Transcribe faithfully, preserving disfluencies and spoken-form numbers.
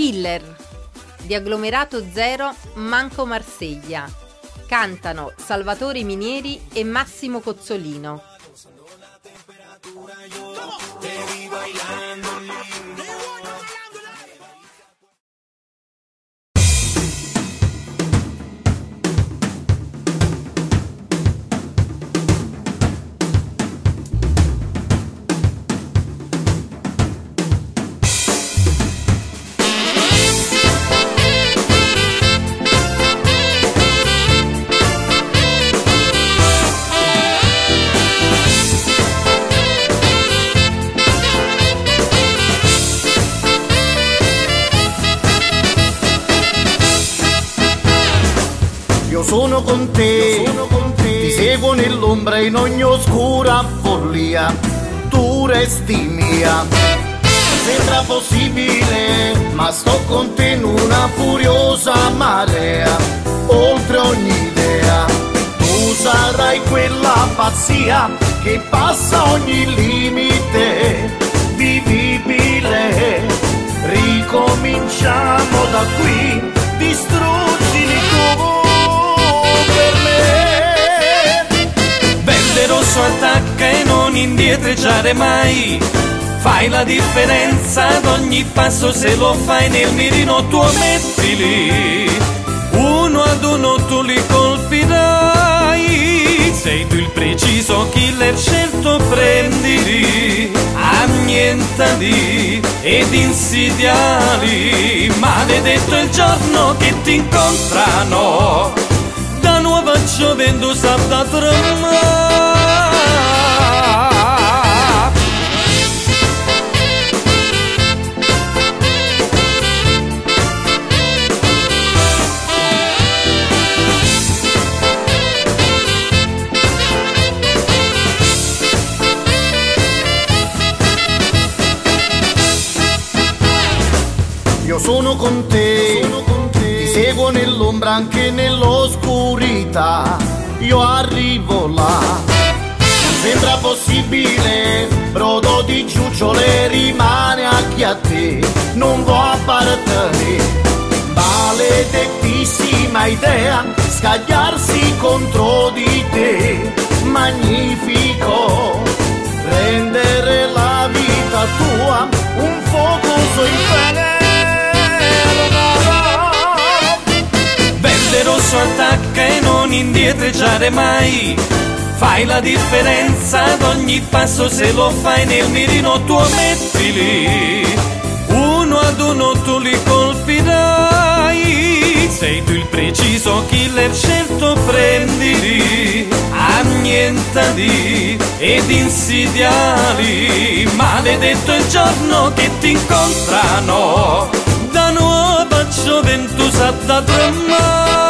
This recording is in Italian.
Killer di Agglomerato Zero, Manco Marseglia. Cantano Salvatore Minieri e Massimo Cozzolino. Io sono con te, sono con te. Ti seguo nell'ombra in ogni oscura follia, tu resti mia. Sembra possibile, ma sto con te in una furiosa marea, oltre ogni idea. Tu sarai quella pazzia che passa ogni limite vivibile. Ricominciamo da qui, distruggili tu. Rosso attacca e non indietreggiare mai. Fai la differenza ad ogni passo, se lo fai nel mirino tu mettili. Uno ad uno tu li colpirai. Sei tu il preciso killer scelto, prendili. Annientali ed insidiali. Maledetto il giorno che ti incontrano. Da nuova gioventù sa da trama. Io sono con te, sono con te. Ti seguo nell'ombra anche nell'oscurità. Io arrivo là, non sembra possibile, brodo di giucciole rimane anche a te, non vuoi appartenere. Maledettissima idea, scagliarsi contro di te, magnifico, rendere la vita tua un focoso inferno. Rosso attacca e non indietreggiare mai. Fai la differenza ad ogni passo, se lo fai nel mirino tu mettili. Uno ad uno tu li colpirai. Sei tu il preciso killer scelto, prendili. Annientali ed insidiali. Maledetto il giorno che ti incontrano. Da nuova gioventù sa da tremare.